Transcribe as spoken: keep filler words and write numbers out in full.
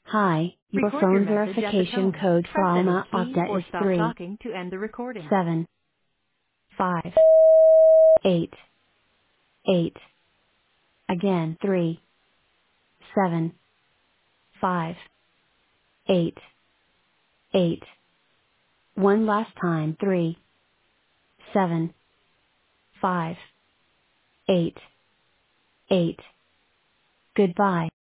Hi, your Record your phone message at the verification tone. code for Press any Alma key Okta or is stop three, talking to end the recording. seven, five, eight, eight. Again, three, seven, five, eight, eight. One last time, three, seven, five, eight, eight. Goodbye.